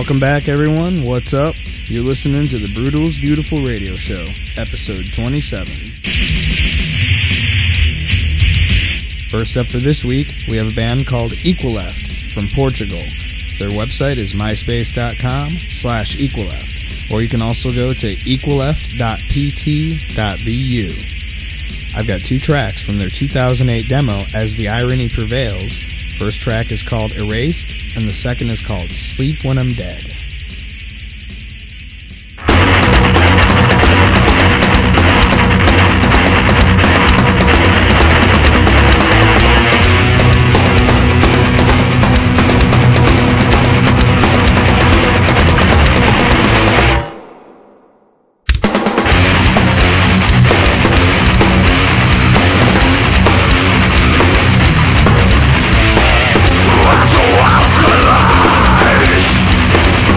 Welcome back, everyone. What's up? You're listening to the Brutals Beautiful Radio Show, episode 27. First up for this week, we have a band called Equaleft from Portugal. Their website is myspace.com/Equaleft, or you can also go to equaleft.pt.bu. I've got 2 tracks from their 2008 demo, As the Irony Prevails. First track is called Erased, and the second is called Sleep When I'm Dead. Alchemized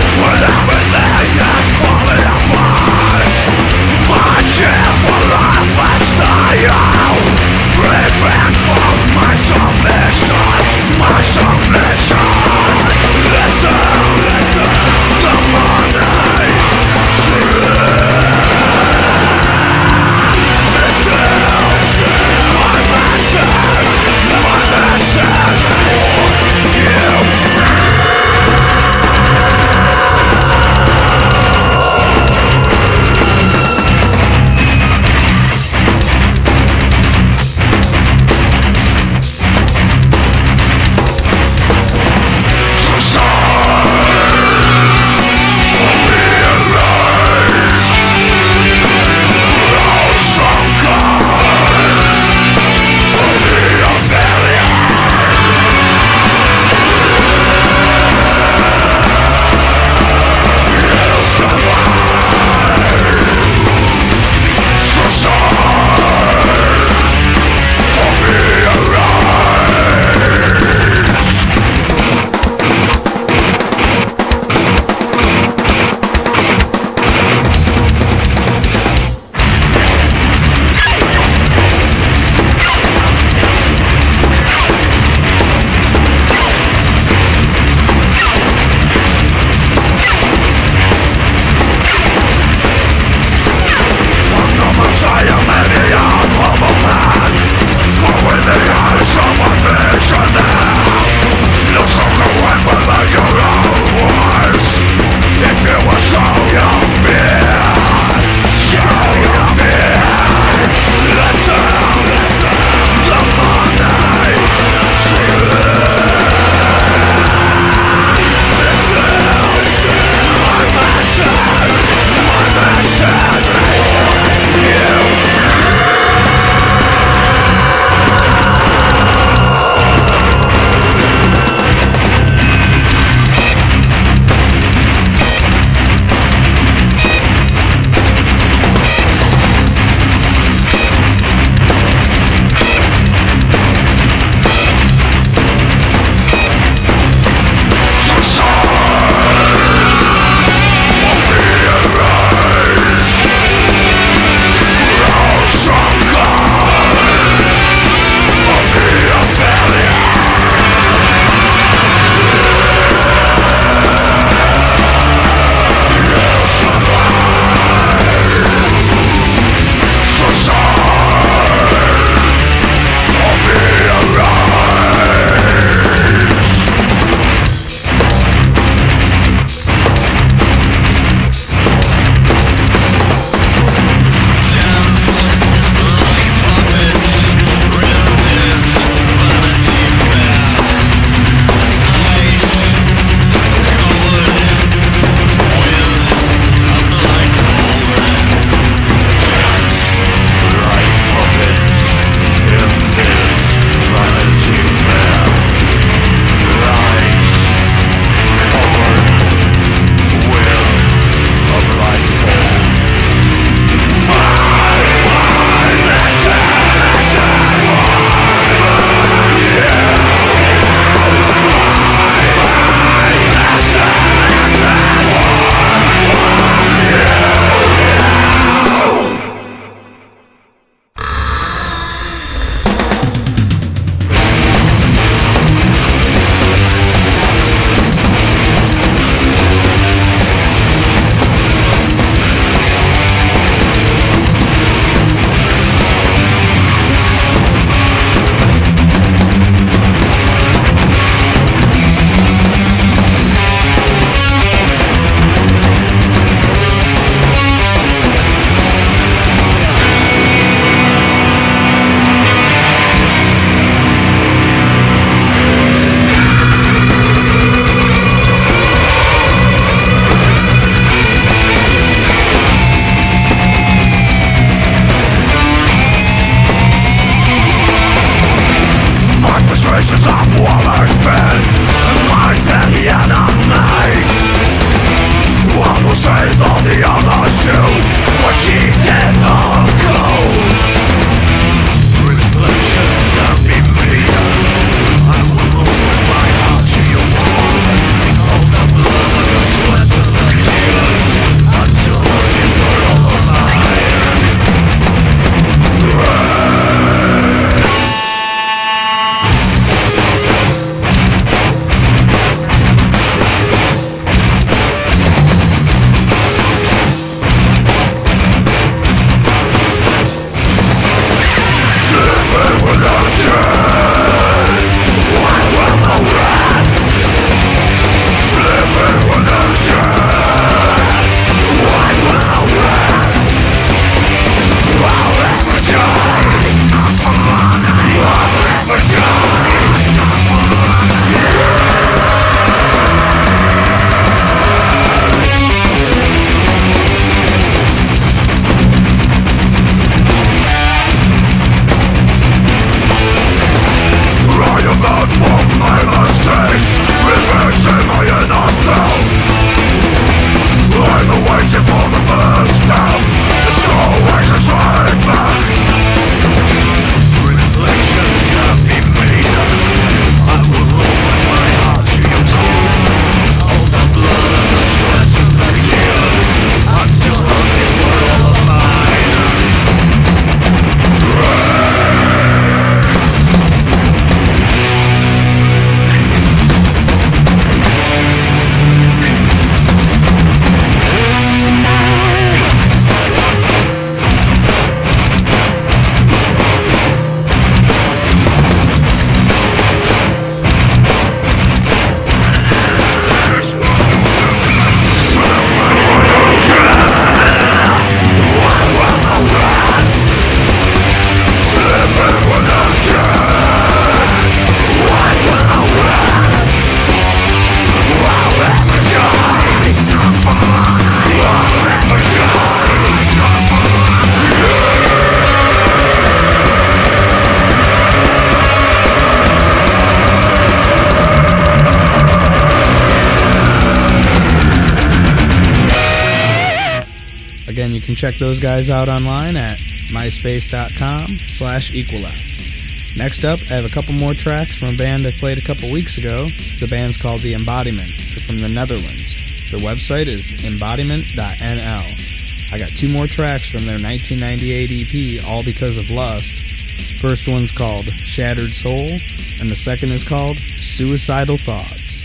Again, you can check those guys out online at myspace.com/equalout. Next up, I have a couple more tracks from a band I played a couple weeks ago. The band's called The Embodiment. They're from the Netherlands. Their website is embodiment.nl. I got two more tracks from their 1998 EP, All Because of Lust. First one's called Shattered Soul, and the second is called Suicidal Thoughts.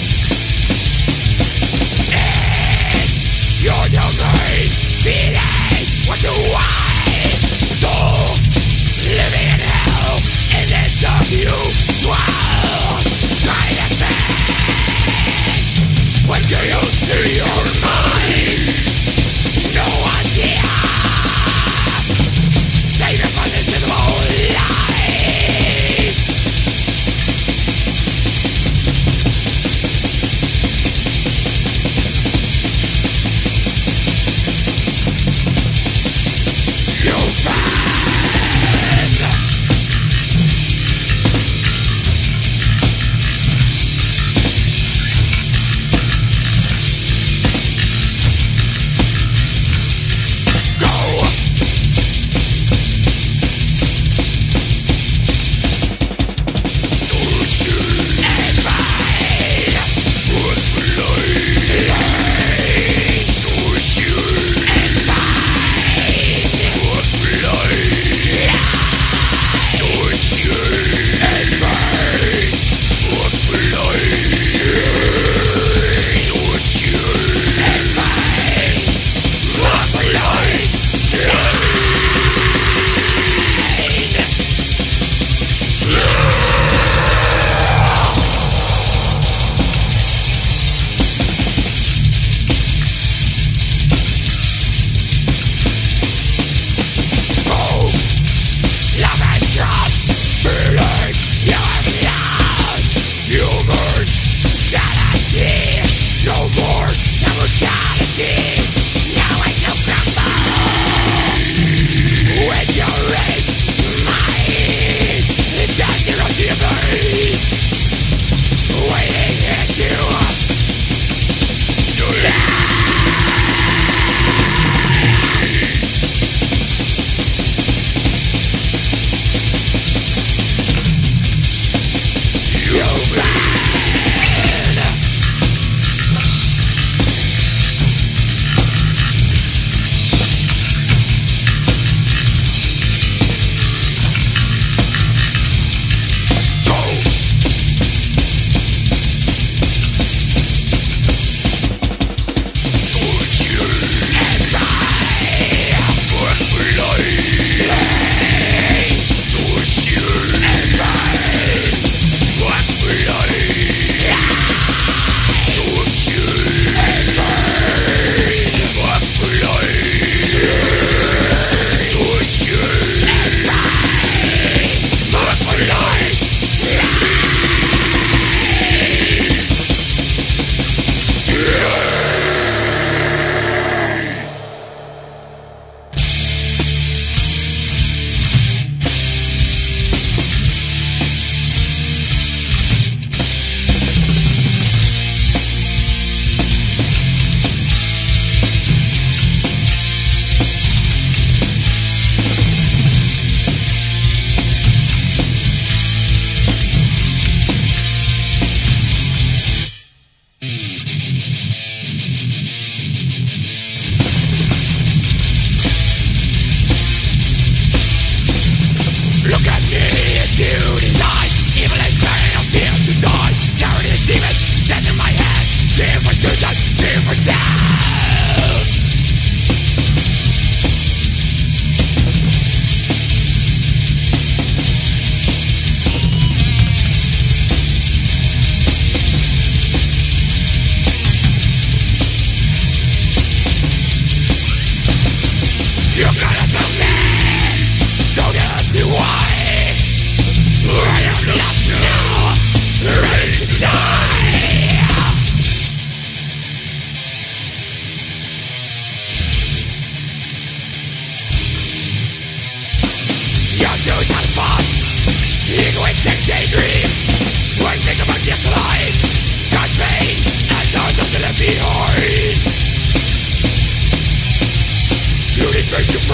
Your domain, be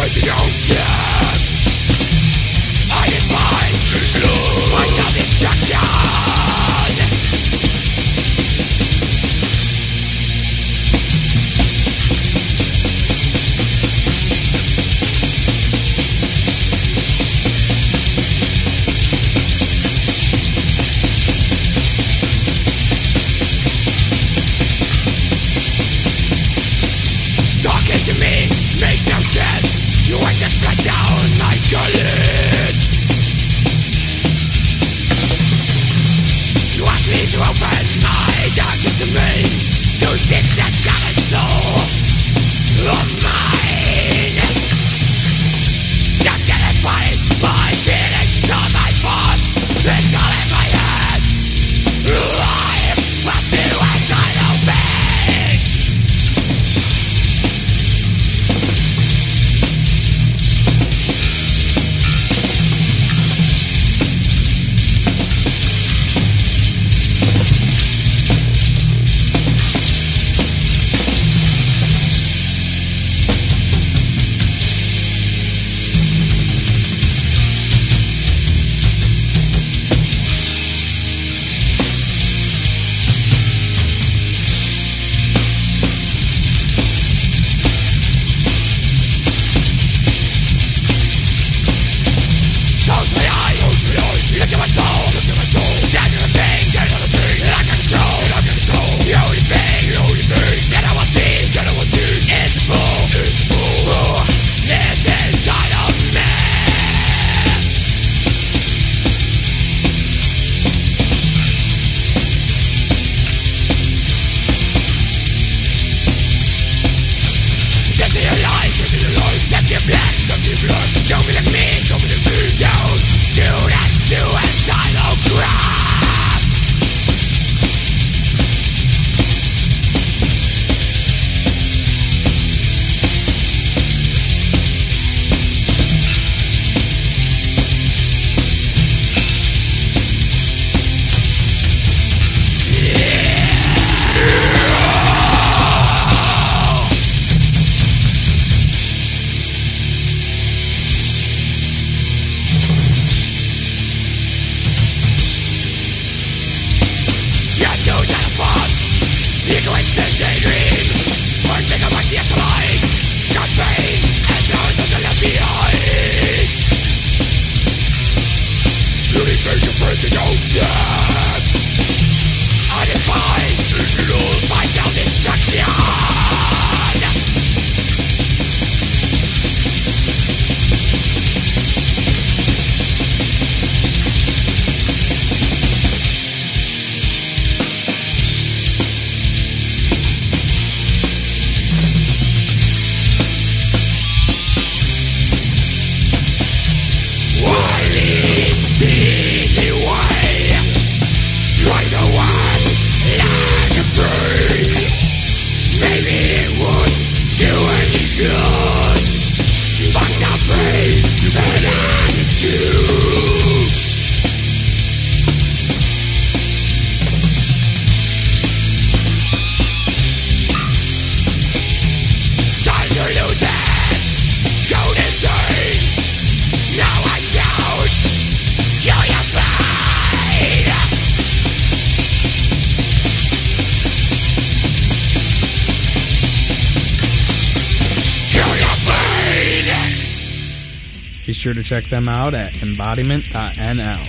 Be sure to check them out at embodiment.nl.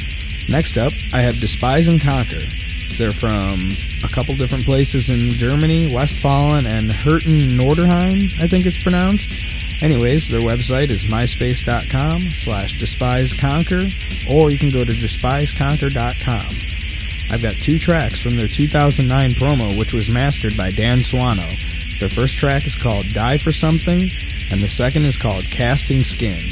Next up, I have Despise and Conquer. They're from a couple different places in Germany, Westfalen and Hürten Norderheim, I think it's pronounced. Anyways, their website is myspace.com/despiseconquer, or you can go to despiseconquer.com. I've got 2 tracks from their 2009 promo, which was mastered by Dan Swano. Their first track is called Die for Something, and the second is called Casting Skin.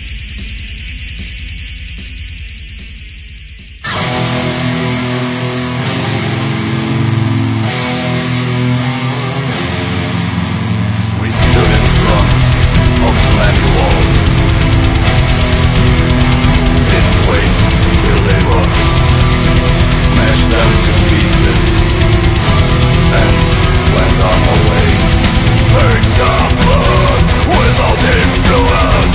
Without influence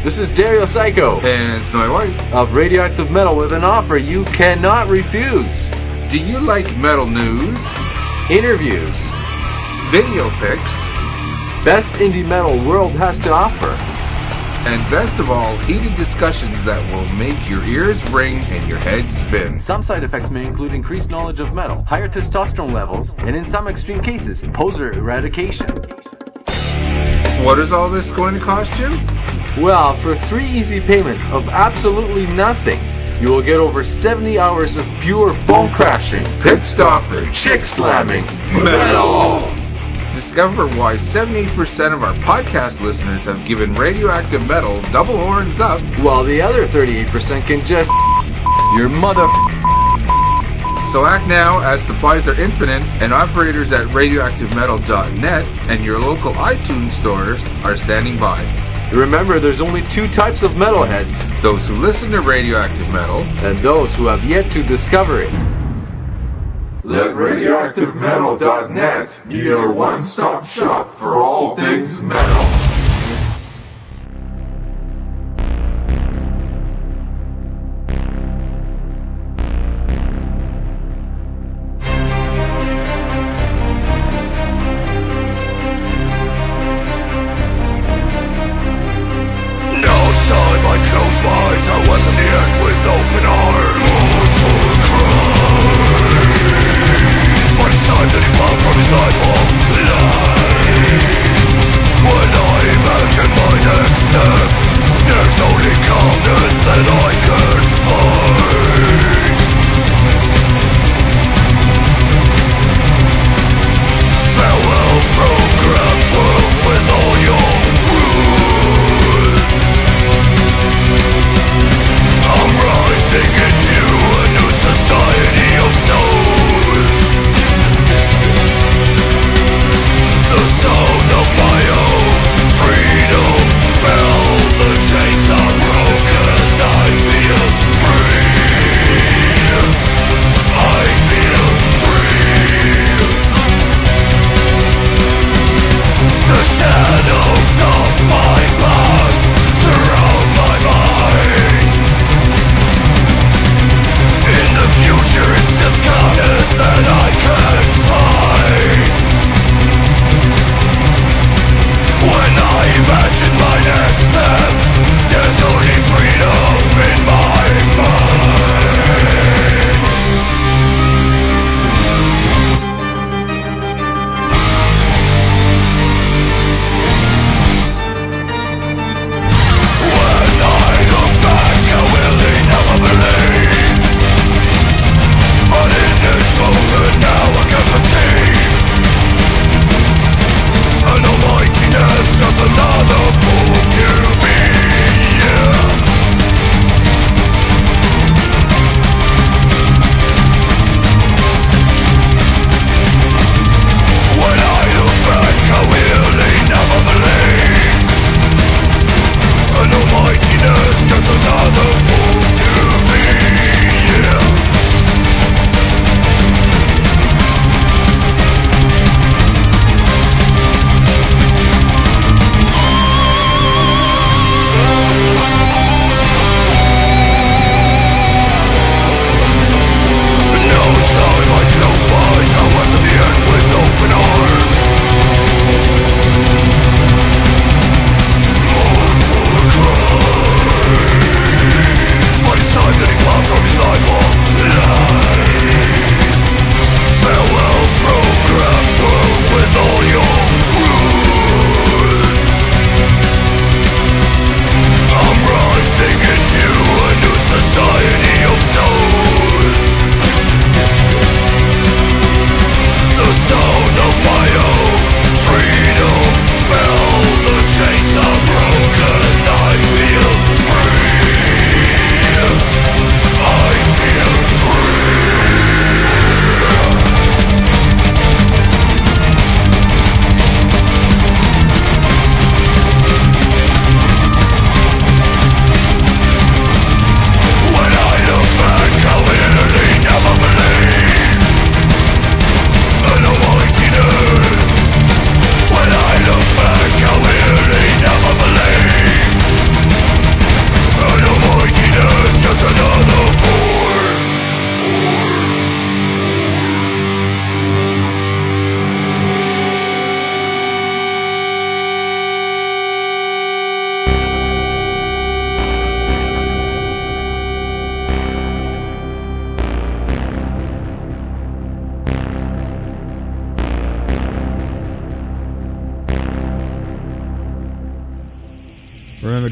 This is Dario Psycho and Snowy White of Radioactive Metal with an offer you cannot refuse. Do you like metal news, interviews, video pics, best indie metal world has to offer, and best of all, heated discussions that will make your ears ring and your head spin? Some side effects may include increased knowledge of metal, higher testosterone levels, and in some extreme cases, poser eradication. What is all this going to cost you? Well, for 3 easy payments of absolutely nothing, you will get over 70 hours of pure bone crashing, pit stopping, chick slamming, metal! Discover why 78% of our podcast listeners have given Radioactive Metal double horns up, while the other 38% can just your mother. So act now, as supplies are infinite, and operators at radioactivemetal.net and your local iTunes stores are standing by. Remember, there's only 2 types of metalheads: those who listen to Radioactive Metal and those who have yet to discover it. Let radioactivemetal.net be your one-stop shop for all things metal. Chains are broken, I feel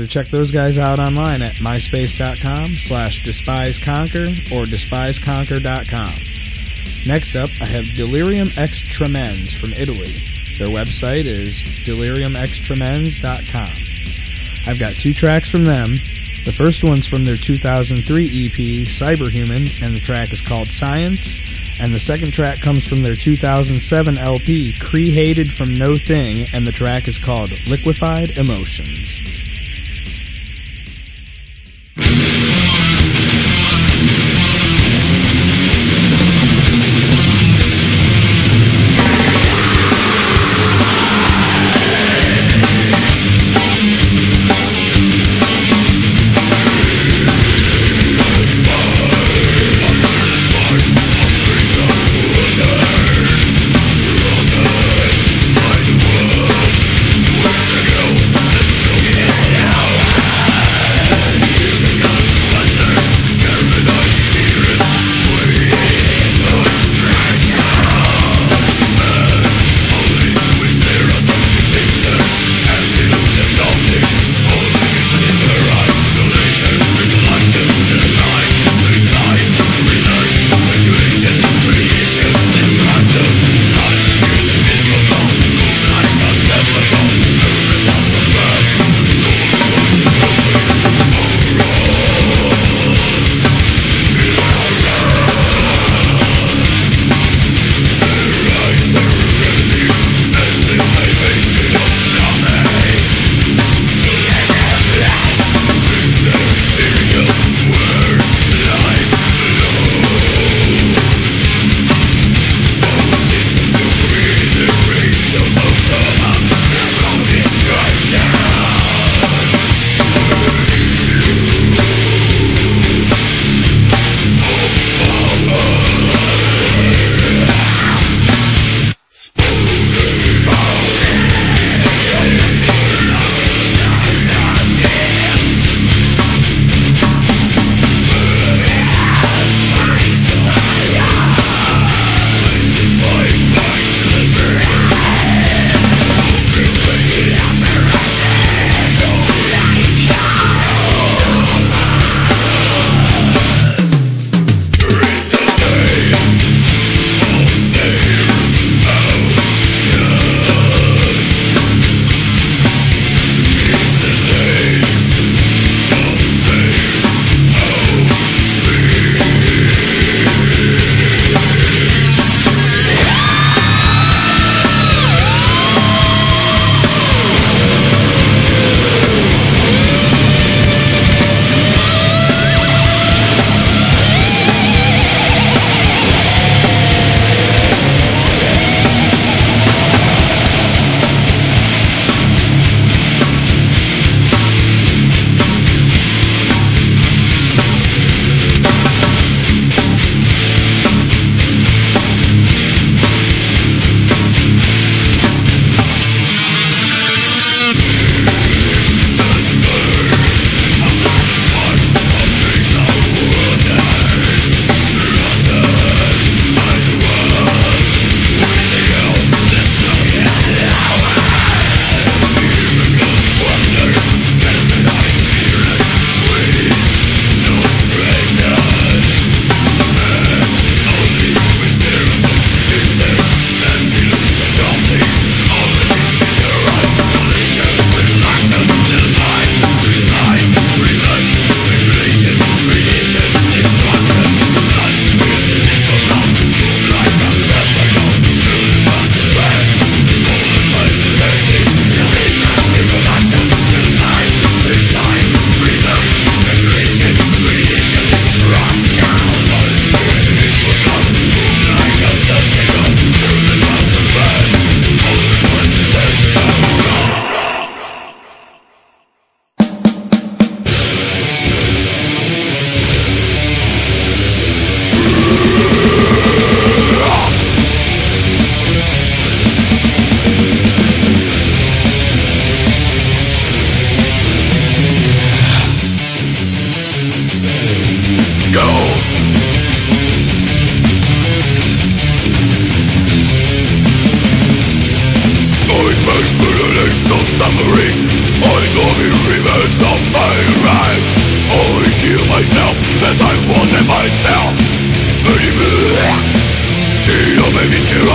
to check those guys out online at myspace.com/despiseconquer or despiseconquer.com. Next up, I have Delirium X Tremens from Italy. Their website is deliriumxtremens.com. I've got 2 tracks from them. The first one's from their 2003 EP, Cyberhuman, and the track is called Science. And the second track comes from their 2007 LP, Created from No Thing, and the track is called Liquefied Emotions. Yeah.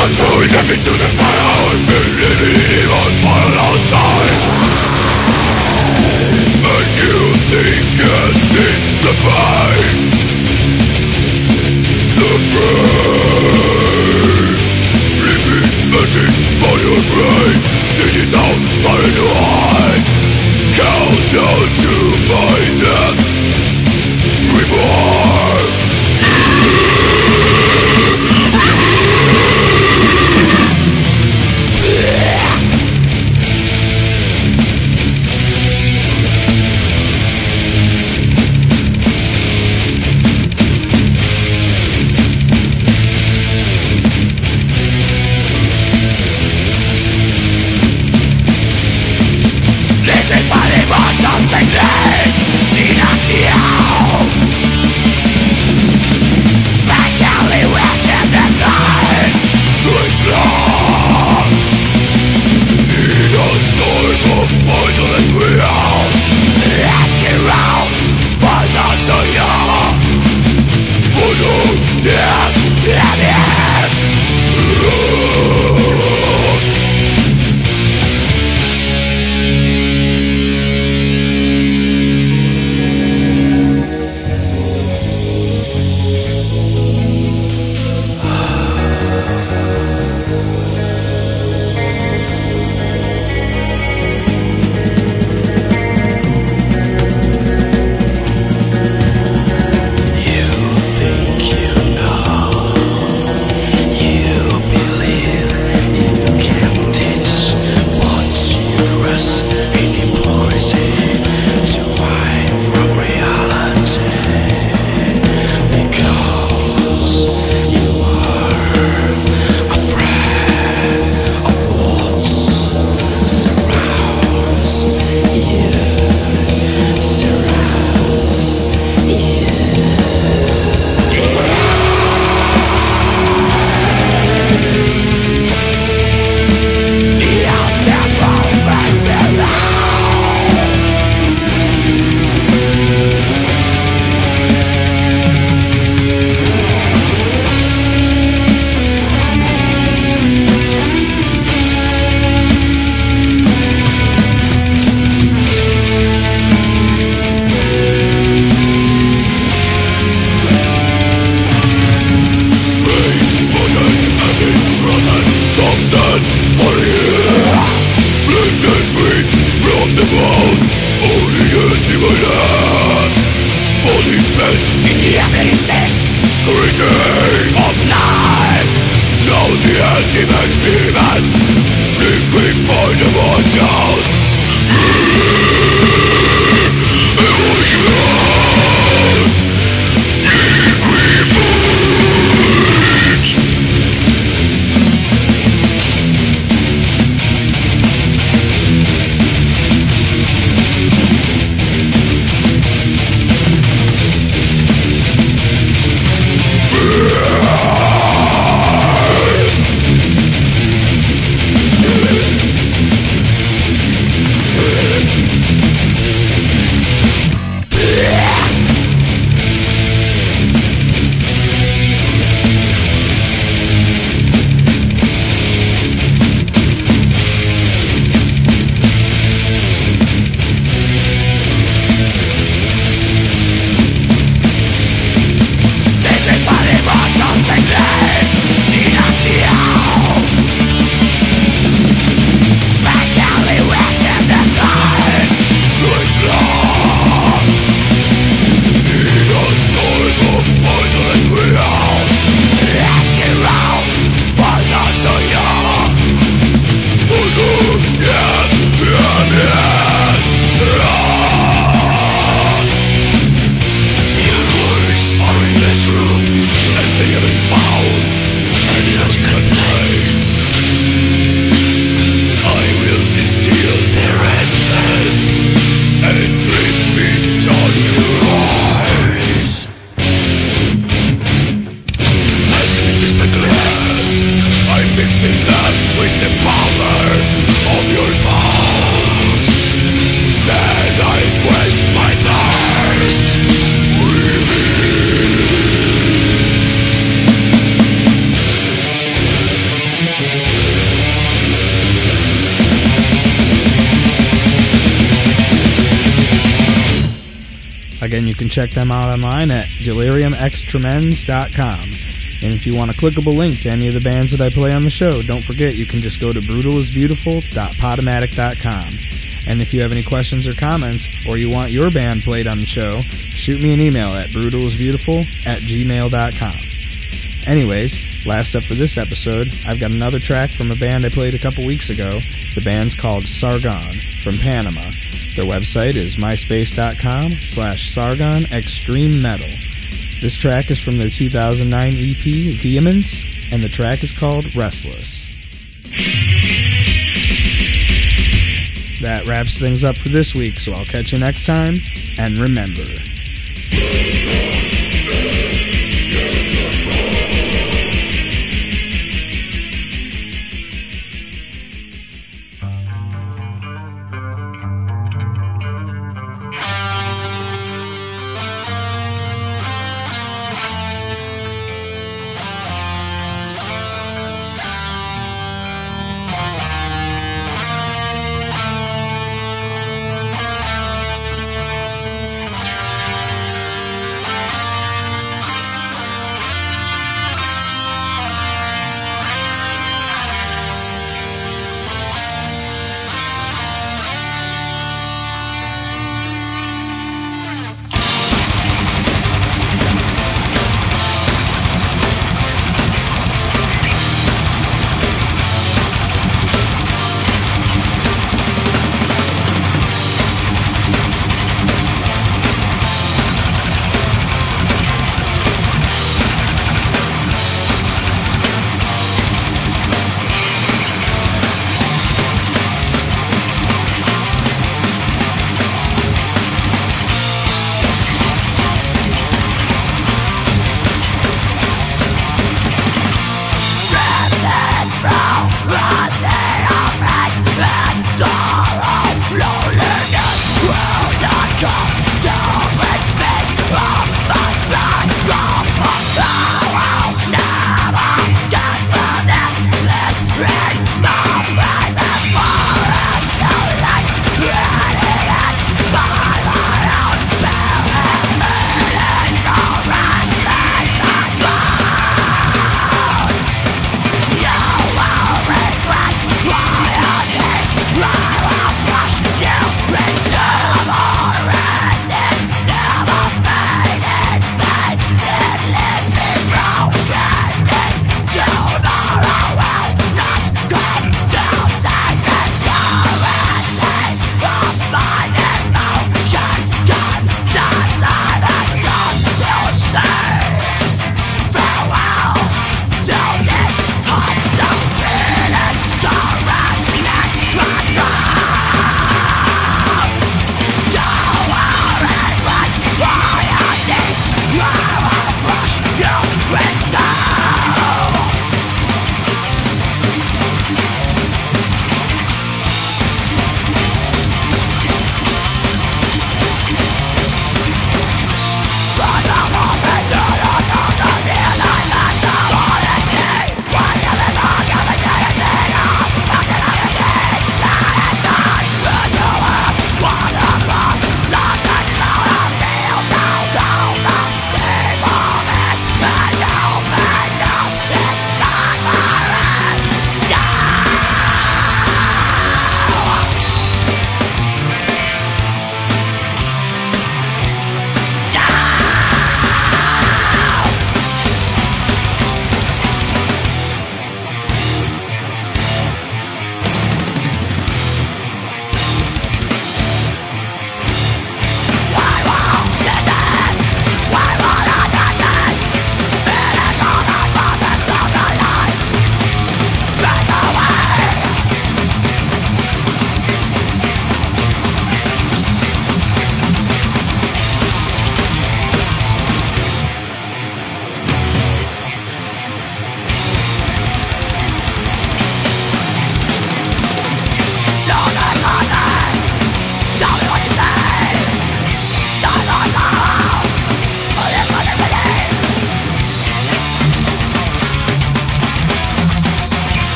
I'm throwing them into the fire. I've been living in evil for a long time. And you think it needs the pain. The brain repeat message by your brain. This is how paranoid. Countdown to my death. Reborn. Again, you can check them out online at deliriumextremens.com. And if you want a clickable link to any of the bands that I play on the show, don't forget you can just go to brutalisbeautiful.podomatic.com. And if you have any questions or comments, or you want your band played on the show, shoot me an email at brutalisbeautiful@gmail.com. Anyways, last up for this episode, I've got another track from a band I played a couple weeks ago. The band's called Sargon from Panama. Their website is myspace.com/Sargon Extreme Metal. This track is from their 2009 EP, Vehemence, and the track is called Restless. That wraps things up for this week, so I'll catch you next time, and remember...